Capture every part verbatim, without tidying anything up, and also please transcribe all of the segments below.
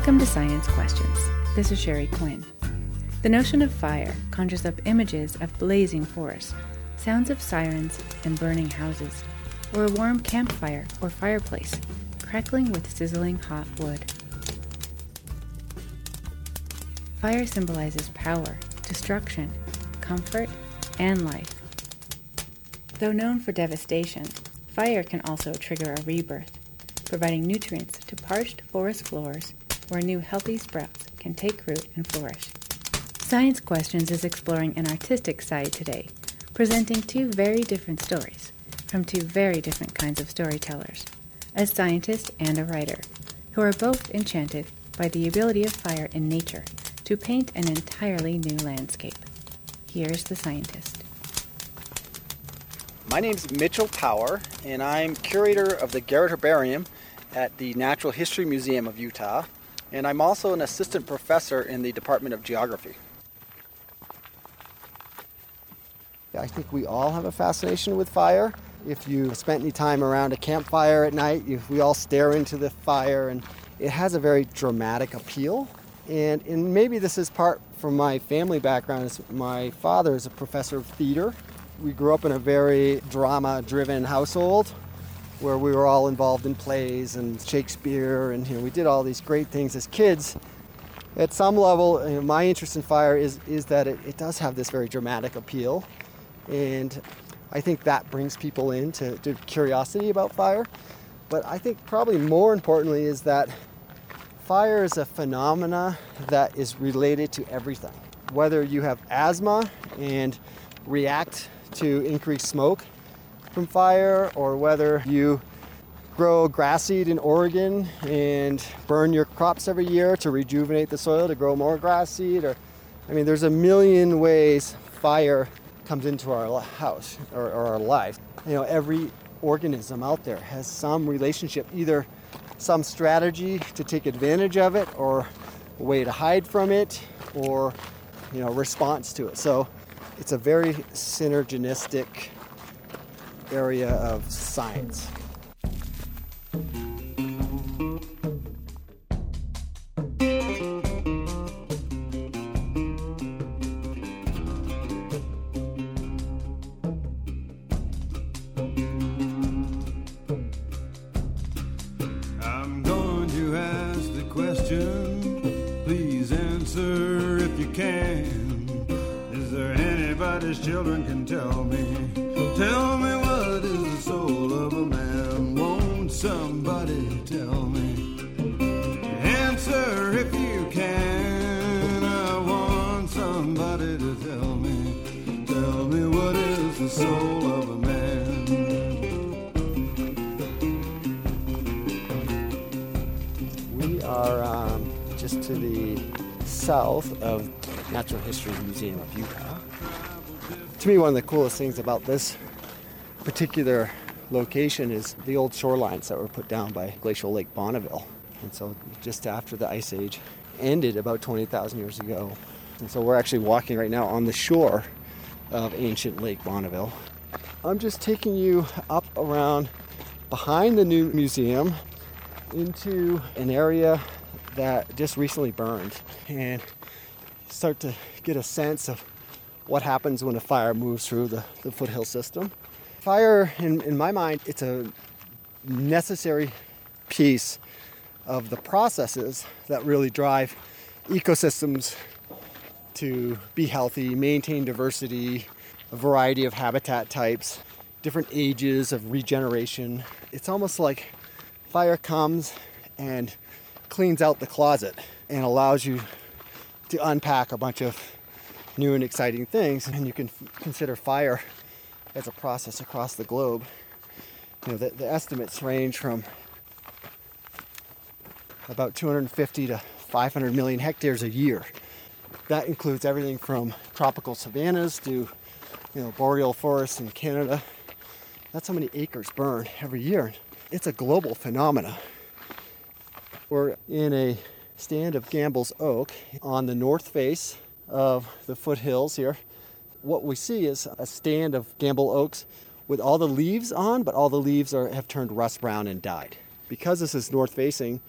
Welcome to Science Questions. This is Sherry Quinn. The notion of fire conjures up images of blazing forests, sounds of sirens and burning houses, or a warm campfire or fireplace, crackling with sizzling hot wood. Fire symbolizes power, destruction, comfort, and life. Though known for devastation, fire can also trigger a rebirth, providing nutrients to parched forest floors where new healthy sprouts can take root and flourish. Science Questions is exploring an artistic side today, presenting two very different stories from two very different kinds of storytellers, a scientist and a writer, who are both enchanted by the ability of fire in nature to paint an entirely new landscape. Here's the scientist. My name's Mitchell Power, and I'm curator of the Garrett Herbarium at the Natural History Museum of Utah, and I'm also an assistant professor in the Department of Geography. I think we all have a fascination with fire. If you spent any time around a campfire at night, you, we all stare into the fire, and it has a very dramatic appeal. And, and maybe this is part from my family background. My father is a professor of theater. We grew up in a very drama-driven household where we were all involved in plays and Shakespeare, and you know, we did all these great things as kids. At some level, you know, my interest in fire is, is that it, it does have this very dramatic appeal. And I think that brings people into to curiosity about fire. But I think probably more importantly is that fire is a phenomena that is related to everything. Whether you have asthma and react to increased smoke from fire, or whether you grow grass seed in Oregon and burn your crops every year to rejuvenate the soil to grow more grass seed, or I mean, there's a million ways fire comes into our house or, or our life. You know, every organism out there has some relationship, either some strategy to take advantage of it, or a way to hide from it, or, you know, response to it. So it's a very synergistic area of science. Children can tell me, tell me what is the soul of a man? Won't somebody tell me? Answer if you can. I want somebody to tell me, tell me what is the soul of a man? We are um, just to the south of Natural History Museum of Utah. To me, one of the coolest things about this particular location is the old shorelines that were put down by Glacial Lake Bonneville. And so just after the Ice Age ended about twenty thousand years ago. And so we're actually walking right now on the shore of ancient Lake Bonneville. I'm just taking you up around behind the new museum into an area that just recently burned, and start to get a sense of what happens when a fire moves through the, the foothill system. Fire, in, in my mind, it's a necessary piece of the processes that really drive ecosystems to be healthy, maintain diversity, a variety of habitat types, different ages of regeneration. It's almost like fire comes and cleans out the closet and allows you to unpack a bunch of new and exciting things, and you can f- consider fire as a process across the globe. You know, the, the estimates range from about two hundred fifty to five hundred million hectares a year. That includes everything from tropical savannas to, you know, boreal forests in Canada. That's how many acres burn every year. It's a global phenomena. We're in a stand of Gambel's oak on the north face of the foothills here. What we see is a stand of Gamble oaks with all the leaves on, but all the leaves are have turned rust brown and died. Because this is north facing,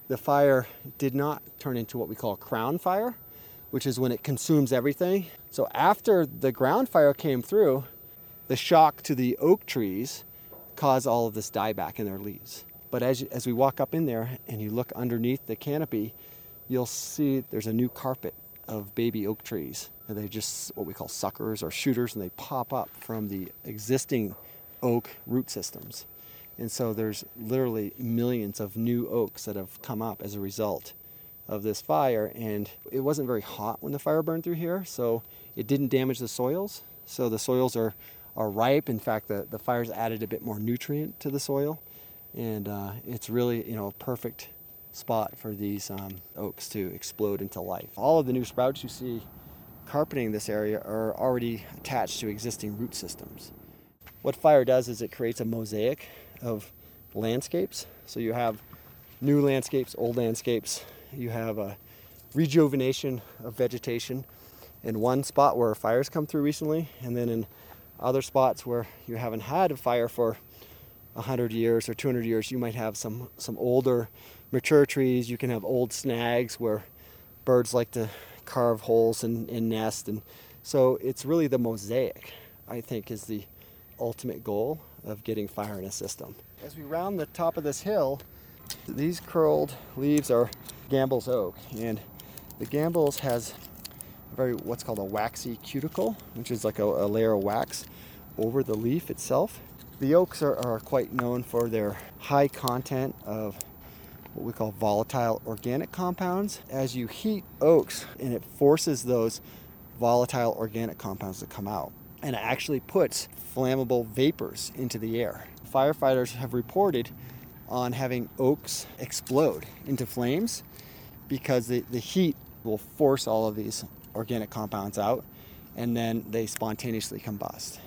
the fire did not turn into what we call a crown fire, which is when it consumes everything. So after the ground fire came through, the shock to the oak trees caused all of this dieback in their leaves. But as, as we walk up in there and you look underneath the canopy, you'll see there's a new carpet of baby oak trees. And they just what we call suckers or shooters, and they pop up from the existing oak root systems. And so there's literally millions of new oaks that have come up as a result of this fire. And it wasn't very hot when the fire burned through here, so it didn't damage the soils. So the soils are, are ripe. In fact, the, the fire's added a bit more nutrient to the soil. And uh, it's really, you know, a perfect spot for these um, oaks to explode into life. All of the new sprouts you see carpeting this area are already attached to existing root systems. What fire does is it creates a mosaic of landscapes. So you have new landscapes, old landscapes. You have a rejuvenation of vegetation in one spot where fires come through recently, and then in other spots where you haven't had a fire for one hundred years or two hundred years, you might have some, some older mature trees. You can have old snags where birds like to carve holes and, and nest. And so it's really the mosaic, I think, is the ultimate goal of getting fire in a system. As we round the top of this hill, these curled leaves are Gambel's oak. And the Gambel's has a very what's called a waxy cuticle, which is like a, a layer of wax over the leaf itself. The oaks are, are quite known for their high content of what we call volatile organic compounds. As you heat oaks, and it forces those volatile organic compounds to come out, and it actually puts flammable vapors into the air. Firefighters have reported on having oaks explode into flames because the, the heat will force all of these organic compounds out, and then they spontaneously combust.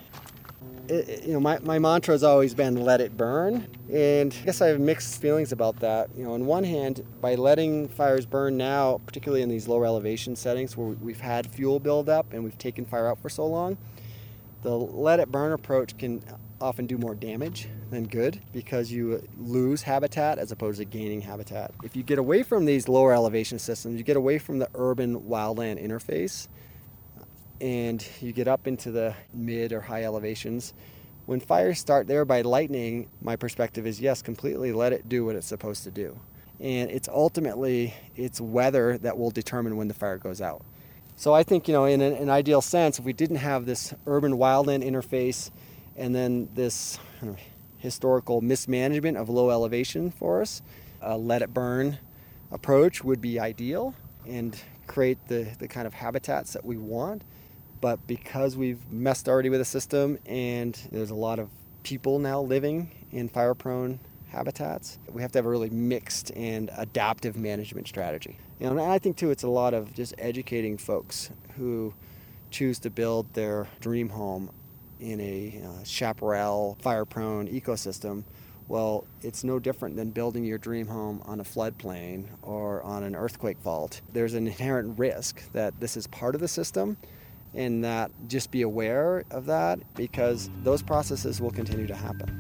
It, it, you know, my, my mantra has always been let it burn, and I guess I have mixed feelings about that. You know, on one hand, by letting fires burn now, particularly in these lower elevation settings where we've had fuel buildup and we've taken fire out for so long, the let it burn approach can often do more damage than good because you lose habitat as opposed to gaining habitat. If you get away from these lower elevation systems, you get away from the urban wildland interface, and you get up into the mid or high elevations. When fires start there by lightning, my perspective is yes, completely let it do what it's supposed to do. And it's ultimately, it's weather that will determine when the fire goes out. So I think, you know, in an, an ideal sense, if we didn't have this urban wildland interface and then this you know, historical mismanagement of low elevation forests, a let it burn approach would be ideal and create the, the kind of habitats that we want. But because we've messed already with the system and there's a lot of people now living in fire-prone habitats, we have to have a really mixed and adaptive management strategy. You know, and I think, too, it's a lot of just educating folks who choose to build their dream home in a uh, chaparral, fire-prone ecosystem. Well, it's no different than building your dream home on a floodplain or on an earthquake fault. There's an inherent risk that this is part of the system, and that just be aware of that because those processes will continue to happen.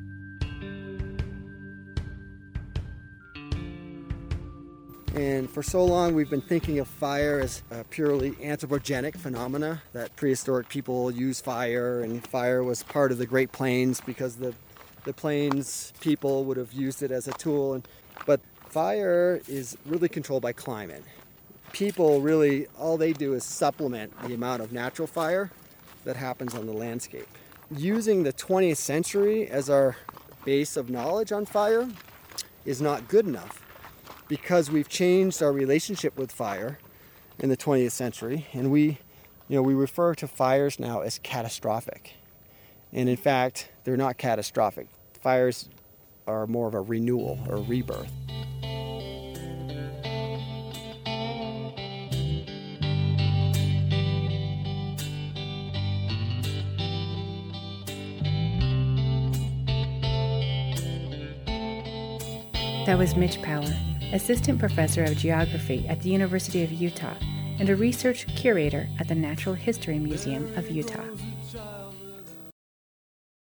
And for so long we've been thinking of fire as a purely anthropogenic phenomena, that prehistoric people used fire and fire was part of the Great Plains because the, the Plains people would have used it as a tool. And, but fire is really controlled by climate. People really, all they do is supplement the amount of natural fire that happens on the landscape. Using the twentieth century as our base of knowledge on fire is not good enough because we've changed our relationship with fire in the twentieth century, and we, you know, we refer to fires now as catastrophic. And in fact, they're not catastrophic. Fires are more of a renewal or rebirth. That was Mitch Power, Assistant Professor of Geography at the University of Utah and a research curator at the Natural History Museum of Utah.